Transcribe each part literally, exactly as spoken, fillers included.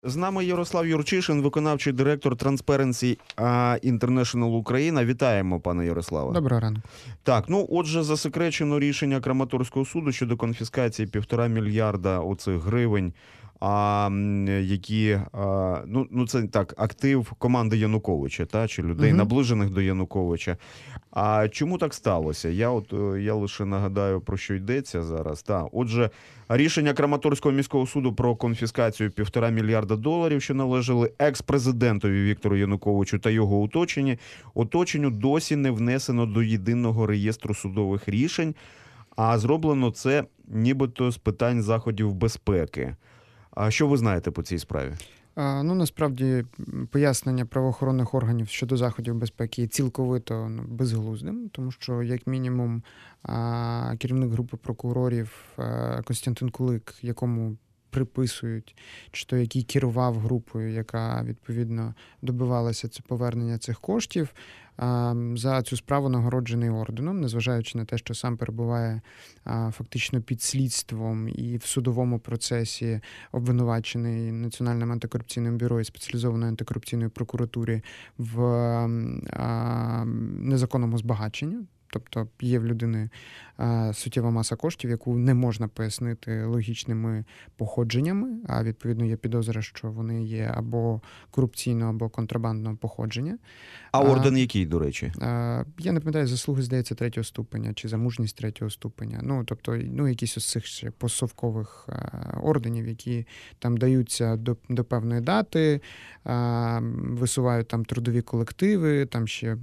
З нами Ярослав Юрчишин, виконавчий директор Transparency International Україна. Вітаємо, пане Ярославе. Доброго ранку. Так, ну отже, засекречено рішення Краматорського суду щодо конфіскації півтора мільярда оцих гривень, а, які, а, ну, ну це так, актив команди Януковича, та, чи людей, угу. наближених до Януковича. А чому так сталося? Я от я лише нагадаю, про що йдеться зараз. Та, отже, рішення Краматорського міського суду про конфіскацію півтора мільярда доларів, що належали екс-президентові Віктору Януковичу та його оточенні, оточенню досі не внесено до єдиного реєстру судових рішень, а зроблено це нібито з питань заходів безпеки. А що ви знаєте по цій справі? Ну, насправді, пояснення правоохоронних органів щодо заходів безпеки є цілковито ну, безглуздим, тому що, як мінімум, керівник групи прокурорів Костянтин Кулик, якому приписують, чи то який керував групою, яка, відповідно, добивалася це повернення цих коштів, за цю справу нагороджений орденом, незважаючи на те, що сам перебуває фактично під слідством і в судовому процесі обвинувачений Національним антикорупційним бюро і спеціалізованою антикорупційною прокуратурі в незаконному збагаченні. Тобто є в людини а, суттєва маса коштів, яку не можна пояснити логічними походженнями, а відповідно є підозра, що вони є або корупційного, або контрабандного походження. А орден а, який, до речі? А, я не пам'ятаю, заслуги, здається, третього ступеня, чи за мужність третього ступеня. Ну, тобто, ну, якісь із цих ще посовкових а, орденів, які там даються до, до певної дати, а, висувають там трудові колективи, там ще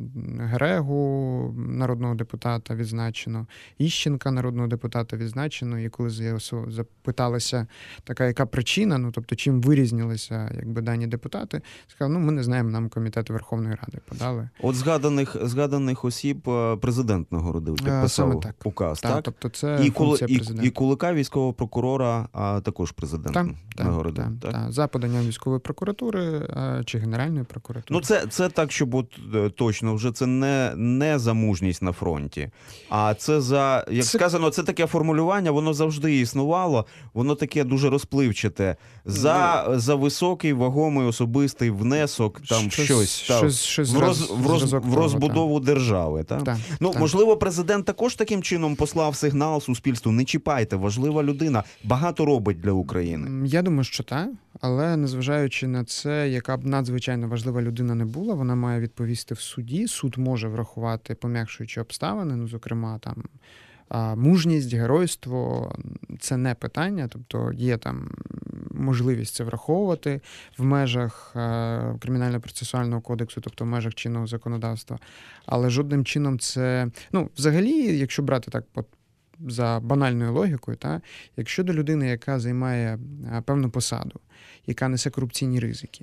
Грегу, народного депутата відзначено, Іщенка, народного депутата відзначено, і коли запиталася така, яка причина, ну, тобто, чим вирізнилися, якби, дані депутати, сказали, ну, ми не знаємо, нам комітет Верховної Ради подали. От згаданих, згаданих осіб президент нагородив, підписав так. указ, так? так? Тобто, це і, функція і, президента. І Кулика, військового прокурора, а також президент так, нагородив, так, так? так. За поданням військової прокуратури чи Генеральної прокуратури. Ну, це, це так, щоб от, точно, вже це не, не за мужність на фронті. А це за, як це... сказано, це таке формулювання, воно завжди існувало, воно таке дуже розпливчате. За, ну, за високий, вагомий, особистий внесок, там щось, щось, там, щось, щось в, роз, в, роз, в розбудову так. держави. Так? Так, ну, так. Можливо, президент також таким чином послав сигнал суспільству, не чіпайте, важлива людина, багато робить для України. Я думаю, що так. Але незважаючи на це, яка б надзвичайно важлива людина не була, вона має відповісти в суді. Суд може врахувати пом'якшуючі обставини, ну, зокрема, там, мужність, геройство – це не питання, тобто є там можливість це враховувати в межах Кримінально-процесуального кодексу, тобто в межах чинного законодавства. Але жодним чином це, ну, взагалі, якщо брати так по за банальною логікою, та, якщо до людини, яка займає певну посаду, яка несе корупційні ризики,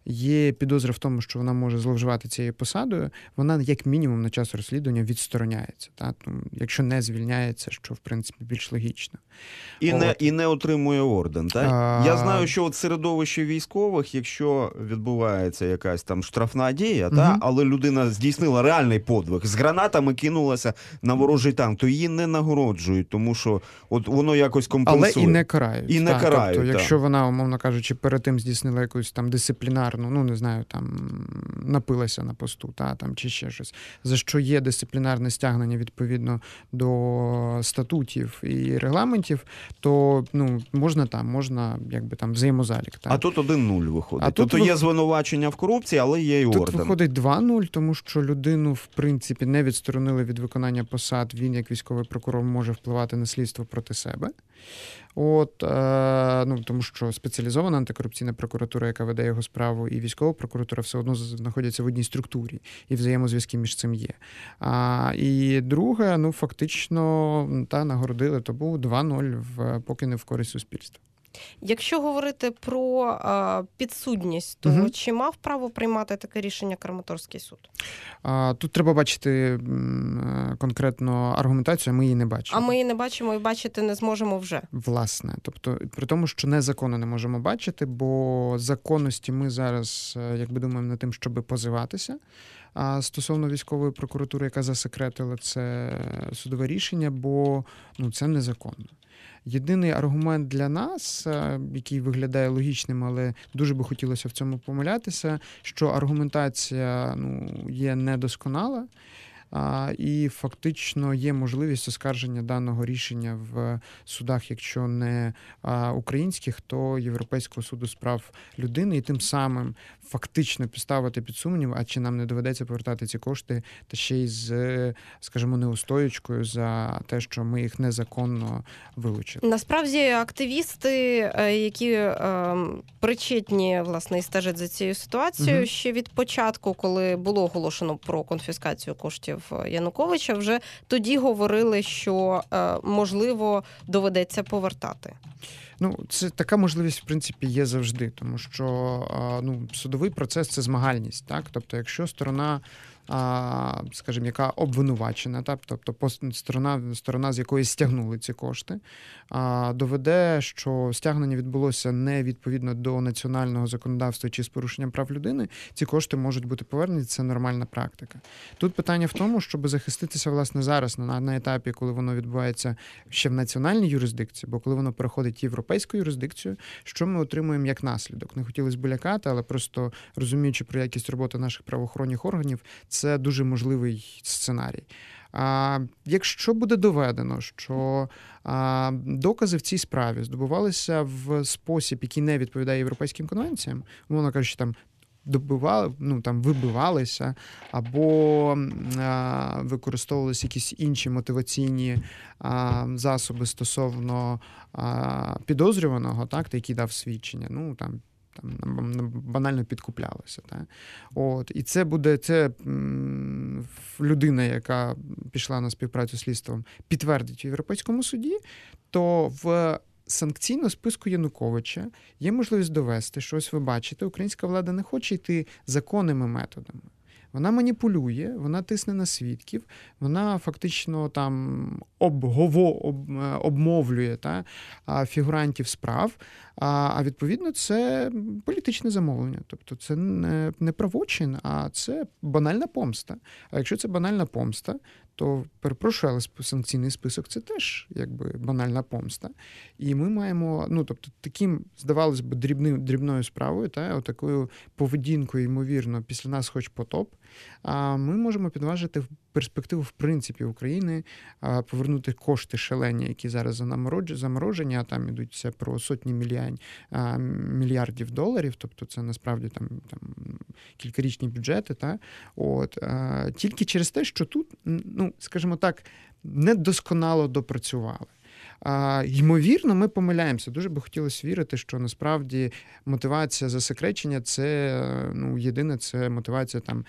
є підозра в тому, що вона може зловживати цією посадою, вона як мінімум на час розслідування відстороняється. Та? Якщо не звільняється, що в принципі більш логічно. І, не, і не отримує орден. Так? А... Я знаю, що от середовище військових, якщо відбувається якась там штрафна дія, угу. та? Але людина здійснила реальний подвиг, з гранатами кинулася на ворожий танк, то її не нагороджують, тому що от воно якось компенсує. Але і не карають. І не та, карають. Тобто, та. якщо вона, умовно кажучи, перед тим здійснила якусь там дисциплінарну, ну, не знаю, там, напилася на посту, та, там, чи ще щось, за що є дисциплінарне стягнення відповідно до статутів і регламентів, то, ну, можна там, можна, якби там, взаємозалік. Та. А тут один нуль виходить. А тут тобто є звинувачення в корупції, але є і орден. Тут виходить два нуль, тому що людину, в принципі, не відсторонили від виконання посад, він, як військовий прокурор, може впливати на слідство проти себе. От, е, ну, тому що спеціалізована антикорупційна прокуратура, яка веде його справу, і військова прокуратура все одно знаходяться в одній структурі, і взаємозв'язки між цим є. А, і друге, ну, фактично, та, нагородили, то був два нуль, в, поки не в користь суспільства. Якщо говорити про а, підсудність, то угу. чи мав право приймати таке рішення Краматорський суд? А, тут треба бачити конкретно аргументацію, а ми її не бачимо. А ми її не бачимо і бачити не зможемо вже. Власне. Тобто, при тому, що незаконно не можемо бачити, бо законності ми зараз, якби думаємо над тим, щоб позиватися. а, стосовно військової прокуратури, яка засекретила це судове рішення, бо ну, це незаконно. Єдиний аргумент для нас, який виглядає логічним, але дуже би хотілося в цьому помилятися, що аргументація ну, є недосконала, а, і фактично є можливість оскарження даного рішення в судах, якщо не а, українських, то Європейського суду з прав людини, і тим самим фактично підставити під сумнів, а чи нам не доведеться повертати ці кошти, та ще й з, скажімо, неустоєчкою за те, що ми їх незаконно вилучили. Насправді активісти, які е, причетні, власне, і стежать за цією ситуацією, угу. ще від початку, коли було оголошено про конфіскацію коштів Януковича, вже тоді говорили, що, е, можливо, доведеться повертати. Ну, це така можливість, в принципі, є завжди, тому що ну, судовий процес – це змагальність, так? Тобто, якщо сторона, скажімо, яка обвинувачена, так? Тобто сторона, сторона, з якої стягнули ці кошти, доведе, що стягнення відбулося не відповідно до національного законодавства чи з порушенням прав людини, ці кошти можуть бути повернені, це нормальна практика. Тут питання в тому, щоб захиститися, власне, зараз, на, на етапі, коли воно відбувається ще в національній юрисдикції, бо коли воно переходить в європейську юрисдикцію, що ми отримуємо як наслідок? Не хотілося б лякати, але просто розуміючи про якість роботи наших правоохоронних органів, це дуже можливий сценарій. А якщо буде доведено, що а, докази в цій справі здобувалися в спосіб, який не відповідає європейським конвенціям, умовно кажучи, там добивали, ну там вибивалися, або а, використовувалися якісь інші мотиваційні а, засоби стосовно а, підозрюваного, так, який дав свідчення, ну там. Там банально підкуплялося. Так? От. І це буде це м, людина, яка пішла на співпрацю з слідством, підтвердить в Європейському суді, то в санкційному списку Януковича є можливість довести, що ось ви бачите, українська влада не хоче йти законними методами. Вона маніпулює, вона тисне на свідків, вона фактично там обгово, об, обмовлює та, фігурантів справ, а, а відповідно це політичне замовлення. Тобто це не, не правочин, а це банальна помста. А якщо це банальна помста, то, перепрошую, але санкційний список – це теж якби банальна помста. І ми маємо, ну, тобто, таким, здавалось би, дрібним, дрібною справою, та, отакою поведінкою, ймовірно, після нас хоч потоп, а ми можемо підважити перспективу, в принципі, України, повернути кошти шалені, які зараз заморожені, а там ідуться про сотні мільйон, мільярдів доларів, тобто це насправді там, там кількарічні бюджети, та, от, тільки через те, що тут, ну, скажімо так, недосконало допрацювали. А, ймовірно, ми помиляємося. Дуже би хотілося вірити, що насправді мотивація засекречення – це, ну, єдине, це мотивація там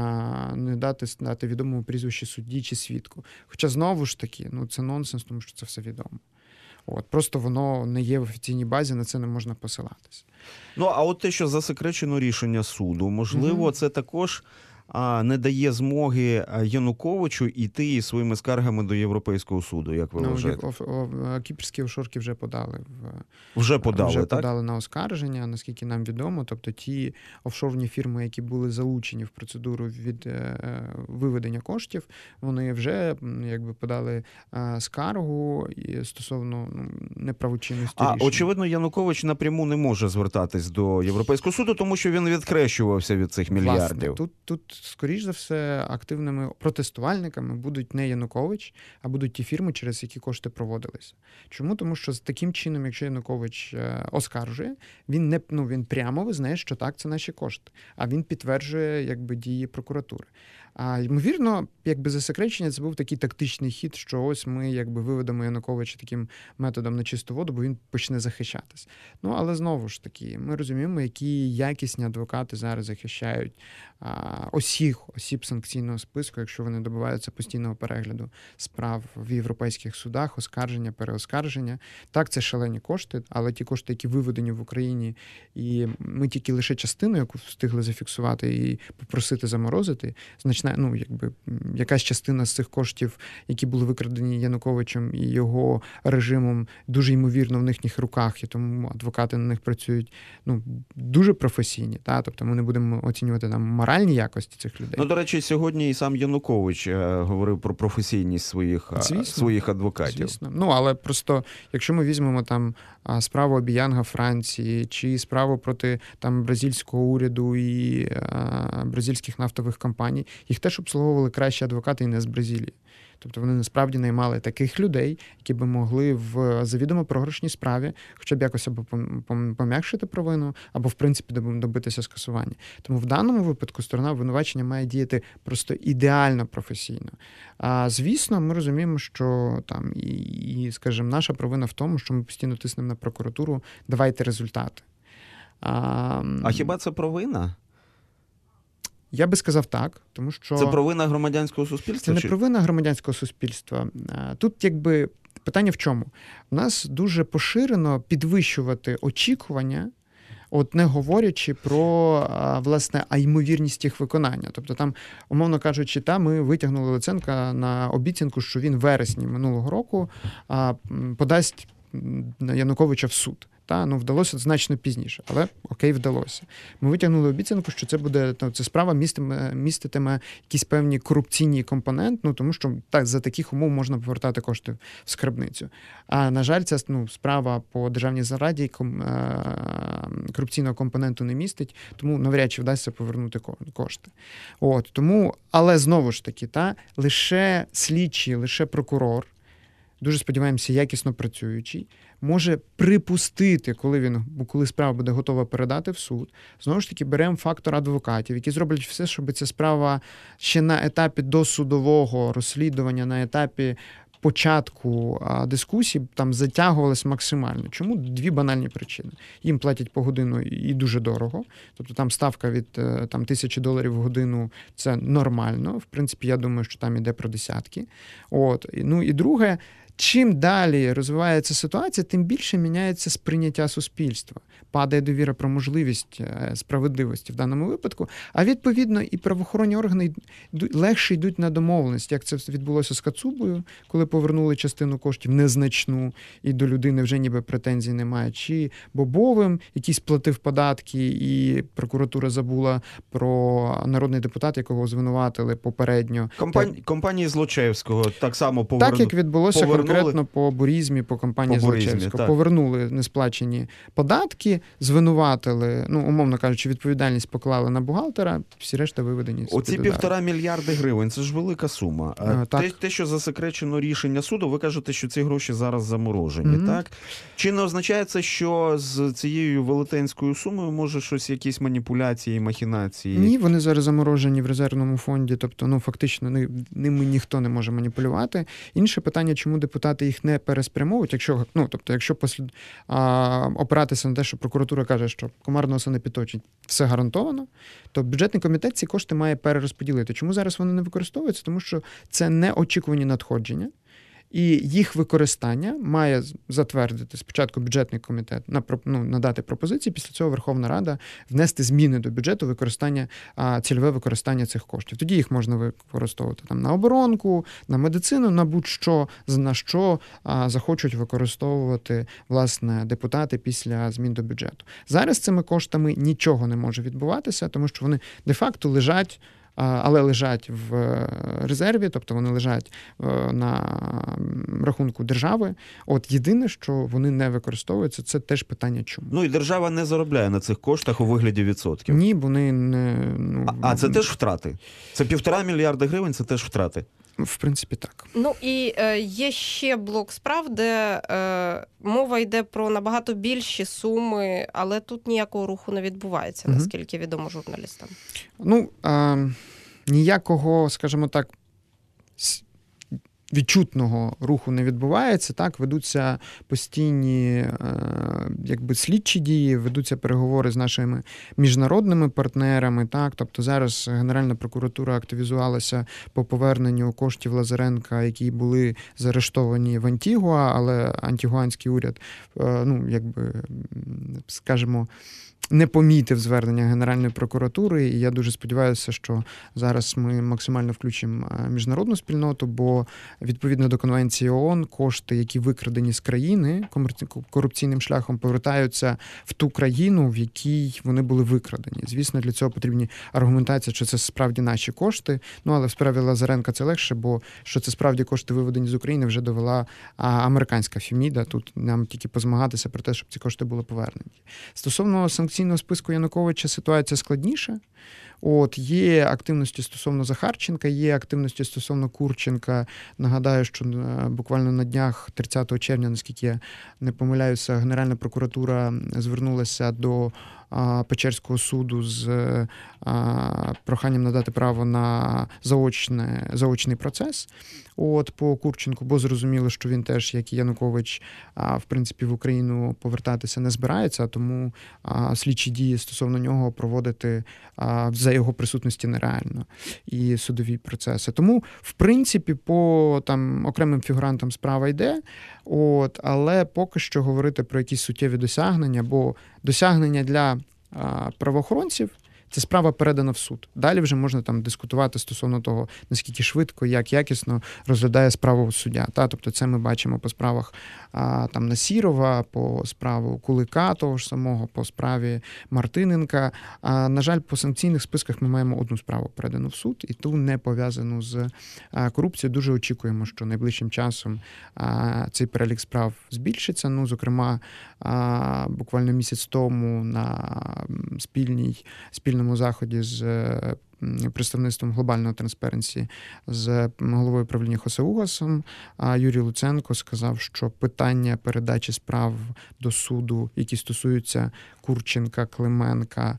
на не дати, дати відомому прізвище судді чи свідку. Хоча, знову ж таки, ну, це нонсенс, тому що це все відомо. От, просто воно не є в офіційній базі, на це не можна посилатися. Ну, а от те, що засекречено рішення суду, можливо, mm-hmm. це також а, не дає змоги Януковичу йти із своїми скаргами до Європейського суду, як ви ну, вважаєте? Оф, оф, кіпрські офшорки вже подали. В, вже подали, вже так? подали на оскарження, наскільки нам відомо. Тобто ті офшорні фірми, які були залучені в процедуру від е, виведення коштів, вони вже якби подали е, скаргу і стосовно ну, неправочинності а, рішення. Очевидно, Янукович напряму не може звертатись до Європейського суду, тому що він відхрещувався від цих мільярдів. Власне, тут, тут скоріш за все, активними протестувальниками будуть не Янукович, а будуть ті фірми, через які кошти проводилися. Чому? Тому що з таким чином, якщо Янукович оскаржує, він не ну, він прямо визнає, що так, це наші кошти, а він підтверджує якби дії прокуратури. А ймовірно, якби засекречення це був такий тактичний хід, що ось ми якби виведемо Януковича таким методом на чисту воду, бо він почне захищатись. Ну, але знову ж таки, ми розуміємо, які якісні адвокати зараз захищають а, усіх осіб санкційного списку, якщо вони добиваються постійного перегляду справ в європейських судах, оскарження, переоскарження. Так, це шалені кошти, але ті кошти, які виведені в Україні, і ми тільки лише частину, яку встигли зафіксувати і попросити заморозити, значить значна, ну, якби, якась частина з цих коштів, які були викрадені Януковичем і його режимом, дуже ймовірно в їхніх руках, і тому адвокати на них працюють, ну, дуже професійні, та? Тобто ми не будемо оцінювати там моральні якості цих людей. Ну, до речі, сьогодні і сам Янукович е, говорив про професійність своїх, Звісно. своїх адвокатів. Звісно. Ну, але просто, якщо ми візьмемо там справу Обіянга Франції, чи справу проти там бразильського уряду і а, бразильських нафтових компаній, їх теж обслуговували кращі адвокати і не з Бразилії. Тобто вони насправді наймали таких людей, які би могли в завідомо програшній справі хоча б якось або пом'якшити провину, або, в принципі, добитися скасування. Тому в даному випадку сторона обвинувачення має діяти просто ідеально професійно. А, звісно, ми розуміємо, що там і, і, скажімо, наша провина в тому, що ми постійно тиснемо на прокуратуру, давайте результати. А, а хіба це провина? Я би сказав так, тому що... Це провина громадянського суспільства? Це не чи... провина громадянського суспільства. Тут, якби, питання в чому? У нас дуже поширено підвищувати очікування, от не говорячи про, власне, а ймовірність їх виконання. Тобто там, умовно кажучи, та ми витягнули Луценка на обіцянку, що він в вересні минулого року подасть Януковича в суд. Та, ну, вдалося значно пізніше, але окей, вдалося. Ми витягнули обіцянку, що це буде, ну, це справа міститиме, міститиме якісь певні корупційні компоненти, ну, тому що так, за таких умов можна повертати кошти в скарбницю. А, на жаль, ця, ну, справа по державній зраді ком, корупційного компоненту не містить, тому навряд чи вдасться повернути кошти. От, тому, але знову ж таки, та, лише слідчий, лише прокурор, дуже сподіваємося, якісно працюючий, може припустити, коли він, коли справа буде готова передати в суд. Знову ж таки, беремо фактор адвокатів, які зроблять все, щоб ця справа ще на етапі досудового розслідування, на етапі початку дискусії там затягувалась максимально. Чому? Дві банальні причини. Їм платять по годину і дуже дорого. Тобто там ставка від там, тисячі доларів в годину – це нормально. В принципі, я думаю, що там іде про десятки. От. Ну і друге, чим далі розвивається ситуація, тим більше міняється сприйняття суспільства. Падає довіра про можливість справедливості в даному випадку, а відповідно і правоохоронні органи легше йдуть на домовленість, як це відбулося з Кацубою, коли повернули частину коштів незначну, і до людини вже ніби претензій немає, чи Бобовим, який сплатив податки, і прокуратура забула про народний депутат, якого звинуватили попередньо. Компані... Так... Компанії Злочевського так само повернули. Так, як відбулося повернули... конкретно по Бурізмі, по компанії по Бурізмі, Злочевського. так. Повернули несплачені податки, звинуватили, ну, умовно кажучи, відповідальність поклали на бухгалтера, всі решта виведені. Оці півтора мільярди гривень, це ж велика сума. А, те, так. те, що засекречено рішення суду, ви кажете, що ці гроші зараз заморожені, Mm-hmm. так? Чи не означає це, що з цією велетенською сумою може щось, якісь маніпуляції, махінації? Ні, вони зараз заморожені в резервному фонді, тобто, ну, фактично, ними ніхто не може маніпулювати. Інше питання, чому депутати їх не переспрямовують, якщо, ну, тобто, якщо послід, а, опиратися на те, що прокуратура каже, що комар носа не підточить, все гарантовано, то бюджетний комітет ці кошти має перерозподілити. Чому зараз вони не використовуються? Тому що це неочікувані надходження, і їх використання має затвердити спочатку бюджетний комітет, ну, надати пропозиції, після цього Верховна Рада внести зміни до бюджету використання, цільове використання цих коштів. Тоді їх можна використовувати там на оборонку, на медицину, на будь-що, на що а, захочуть використовувати, власне, депутати після змін до бюджету. Зараз з цими коштами нічого не може відбуватися, тому що вони де-факто лежать, але лежать в резерві, тобто вони лежать на рахунку держави. От єдине, що вони не використовуються, це теж питання чому. Ну і держава не заробляє на цих коштах у вигляді відсотків. Ні, вони не... Ну, а, а це теж втрати? Це півтора мільярда гривень, це теж втрати? В принципі, так. Ну і е, є ще блок справ, де е, мова йде про набагато більші суми, але тут ніякого руху не відбувається, угу. наскільки відомо журналістам. Ну, е, ніякого, скажімо так, відчутного руху не відбувається, так, ведуться постійні е, якби слідчі дії, ведуться переговори з нашими міжнародними партнерами, так, тобто зараз Генеральна прокуратура активізувалася по поверненню коштів Лазаренка, які були заарештовані в Антігуа, але антигуанський уряд, е, ну, якби, скажімо, не помітив звернення Генеральної прокуратури, і я дуже сподіваюся, що зараз ми максимально включимо міжнародну спільноту, бо відповідно до Конвенції ООН кошти, які викрадені з країни корупційним шляхом, повертаються в ту країну, в якій вони були викрадені. Звісно, для цього потрібні аргументації, що це справді наші кошти, ну але в справі Лазаренка це легше, бо що це справді кошти виведені з України вже довела американська Феміда. Тут нам тільки позмагатися про те, щоб ці кошти були повернені. Стосовно санкційного списку Януковича ситуація складніша. От, є активності стосовно Захарченка, є активності стосовно Курченка. Нагадаю, що буквально на днях, тридцятого червня, наскільки я не помиляюся, Генеральна прокуратура звернулася до Печерського суду з а, проханням надати право на заочне, заочний процес от, по Курченку, бо зрозуміло, що він теж, як і Янукович, а, в принципі, в Україну повертатися не збирається, тому а, слідчі дії стосовно нього проводити а, за його присутності нереально і судові процеси. Тому, в принципі, по там, окремим фігурантам справа йде, от, але поки що говорити про якісь суттєві досягнення, бо досягнення для а, правоохоронців це справа передана в суд. Далі вже можна там дискутувати стосовно того, наскільки швидко, як якісно розглядає справу суддя. Та? Тобто це ми бачимо по справах а, там, Насірова, по справу Кулика того ж самого, по справі Мартиненка. А, на жаль, по санкційних списках ми маємо одну справу передану в суд, і ту не пов'язану з а, корупцією. Дуже очікуємо, що найближчим часом а, цей перелік справ збільшиться. Ну, зокрема, а, буквально місяць тому на спільній спільній заході з представництвом глобального Transparency з головою правління Хосе Угасом, а Юрій Луценко сказав, що питання передачі справ до суду, які стосуються Курченка, Клименка,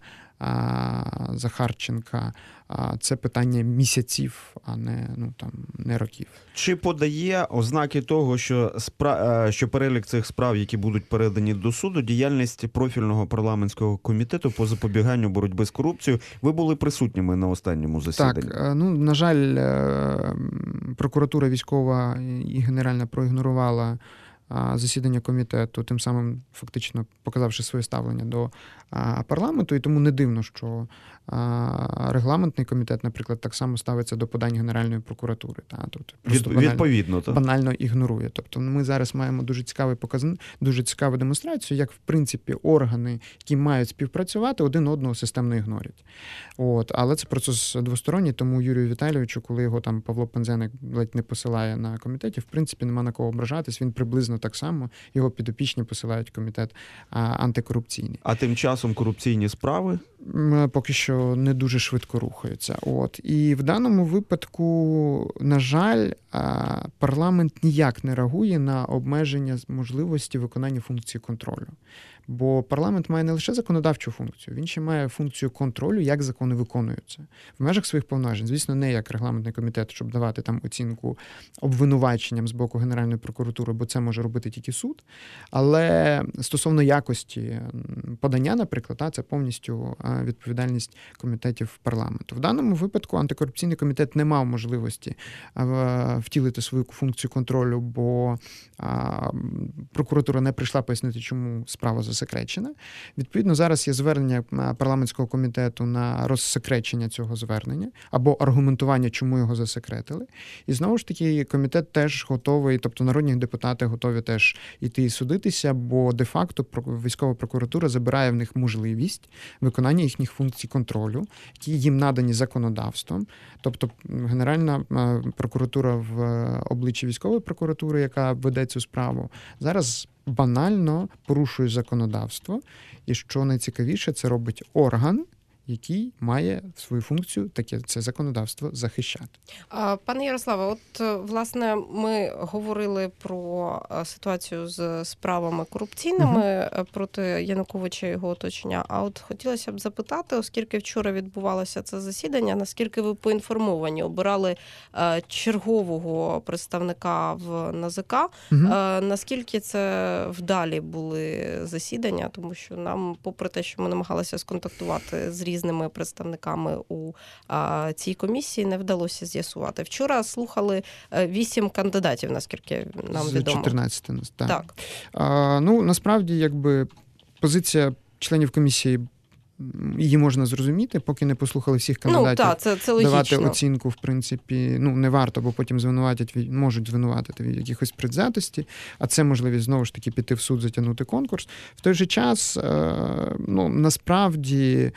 Захарченка, це питання місяців, а не, ну, там, не років. Чи подає ознаки того, що, спра... що перелік цих справ, які будуть передані до суду, діяльність профільного парламентського комітету по запобіганню боротьби з корупцією? Ви були присутніми на останньому засіданні. Так, ну, на жаль, прокуратура військова і генеральна проігнорувала засідання комітету, тим самим фактично показавши своє ставлення до парламенту, і тому не дивно, що регламентний комітет, наприклад, так само ставиться до подань Генеральної прокуратури. Та? Тобто Від, банально, відповідно. Так? Банально ігнорує. Тобто ми зараз маємо дуже цікавий показ... дуже цікаву демонстрацію, як, в принципі, органи, які мають співпрацювати, один одного системно ігнорять. От. Але це процес двосторонній, тому Юрію Віталійовичу, коли його там Павло Пинзеник ледь не посилає на комітеті, в принципі, нема на кого ображатись, він приблизно так само, його підопічні посилають в комітет антикорупційний. А тим часом корупційні справи? Поки що не дуже швидко рухаються. От. І в даному випадку, на жаль, парламент ніяк не реагує на обмеження можливості виконання функції контролю. Бо парламент має не лише законодавчу функцію, він ще має функцію контролю, як закони виконуються. В межах своїх повноважень, звісно, не як регламентний комітет, щоб давати там оцінку обвинуваченням з боку Генеральної прокуратури, бо це може робити тільки суд. Але стосовно якості подання, наприклад, це повністю відповідальність комітетів парламенту. В даному випадку антикорупційний комітет не мав можливості втілити свою функцію контролю, бо прокуратура не прийшла пояснити, чому справа засекречена. Відповідно, зараз є звернення парламентського комітету на розсекречення цього звернення або аргументування, чому його засекретили. І знову ж таки, комітет теж готовий, тобто народні депутати готові теж іти і судитися, бо де-факто військова прокуратура забирає в них можливість виконання їхніх функцій контролю, які їм надані законодавством. Тобто Генеральна прокуратура в обличчі військової прокуратури, яка веде цю справу, зараз банально порушує законодавство. І що найцікавіше, це робить орган, який має свою функцію, таке це законодавство, захищати. Пане Ярославе, от, власне, ми говорили про ситуацію з справами корупційними угу. проти Януковича і його оточення. А от хотілося б запитати, оскільки вчора відбувалося це засідання, наскільки ви поінформовані, обирали чергового представника в НАЗК, угу. наскільки це вдалі були засідання, тому що нам, попри те, що ми намагалися сконтактувати з різними представниками у а, цій комісії, не вдалося з'ясувати. Вчора слухали вісім кандидатів, наскільки нам з відомо. чотирнадцяти, так. Так. А, ну, насправді, якби позиція членів комісії її можна зрозуміти, поки не послухали всіх кандидатів. Ну, так, це, це логічно. Давати оцінку, в принципі, ну, не варто, бо потім звинуватять, можуть звинуватити від якихось предвзятості, а це можливість, знову ж таки, піти в суд, затягнути конкурс. В той же час, ну, насправді,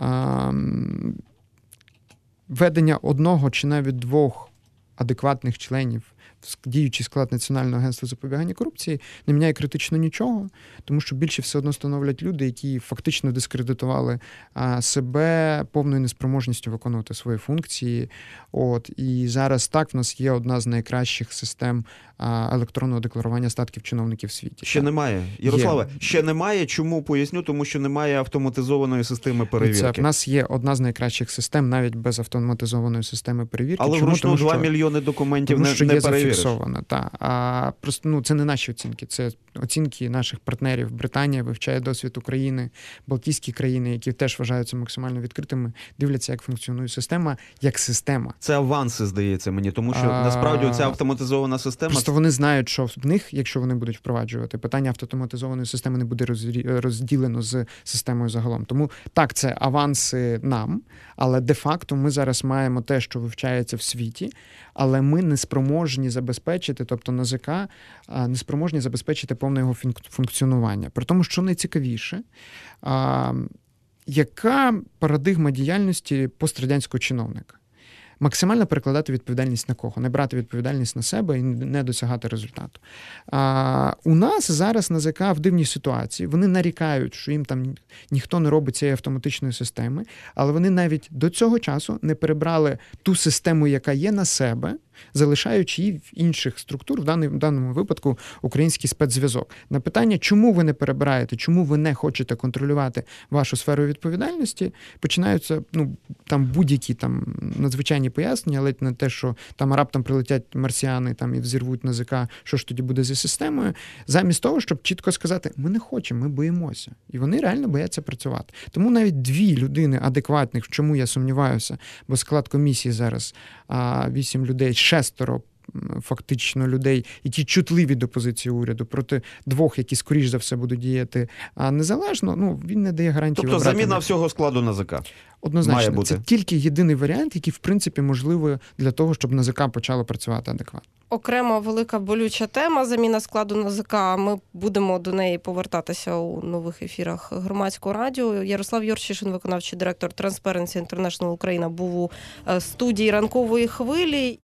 введення одного чи навіть двох адекватних членів в діючий склад Національного агентства запобігання корупції не міняє критично нічого, тому що більше все одно становлять люди, які фактично дискредитували а, себе повною неспроможністю виконувати свої функції. От, і зараз так в нас є одна з найкращих систем а, електронного декларування статків чиновників в світі. Ще так. немає. Ярославе, Є. ще немає. Чому? Поясню, тому що немає автоматизованої системи перевірки. Це, в нас є одна з найкращих систем, навіть без автоматизованої системи перевірки. Але Чому? вручну Тому, два що... мільйони документів Тому не, що не є перевіриш. зафіксовано, так. А просто ну це не наші оцінки, це оцінки наших партнерів. Британія вивчає досвід України, Балтійські країни, які теж вважаються максимально відкритими, дивляться, як функціонує система, як система. Це аванси, здається мені, тому що А... насправді ця автоматизована система... Просто вони знають, що в них, якщо вони будуть впроваджувати, питання автоматизованої системи не буде розділено з системою загалом. Тому так, це аванси нам, але де-факто ми зараз маємо те, що вивчається в світі, але ми не спроможні забезпечити, тобто НАЗК не спроможні забезпечити повне його функціонування. При тому, що найцікавіше, а, яка парадигма діяльності пострадянського чиновника? Максимально перекладати відповідальність на кого? Не брати відповідальність на себе і не досягати результату. А, у нас зараз НАЗК в дивній ситуації. Вони нарікають, що їм там ніхто не робить цієї автоматичної системи, але вони навіть до цього часу не перебрали ту систему, яка є, на себе, залишаючи її в інших структур, в даному, в даному випадку український спецзв'язок. На питання, чому ви не перебираєте, чому ви не хочете контролювати вашу сферу відповідальності, починаються ну, там будь-які там надзвичайні пояснення, але не те, що там раптом прилетять марсіани там, і взірвуть НАЗК, що ж тоді буде зі системою, замість того, щоб чітко сказати, ми не хочемо, ми боїмося. І вони реально бояться працювати. Тому навіть дві людини адекватних, в чому я сумніваюся, бо склад комісії зараз а, вісім людей, шестеро фактично людей, які чутливі до позиції уряду, проти двох, які, скоріш за все, будуть діяти незалежно, ну, він не дає гарантії. Тобто заміна на... всього складу НАЗК? Однозначно. Має це бути. Тільки єдиний варіант, який, в принципі, можливий для того, щоб НАЗК почало працювати адекватно. Окрема велика болюча тема – заміна складу НАЗК. Ми будемо до неї повертатися у нових ефірах Громадського радіо. Ярослав Юрчишин, виконавчий директор Transparency International Україна, був у студії «Ранкової хвилі».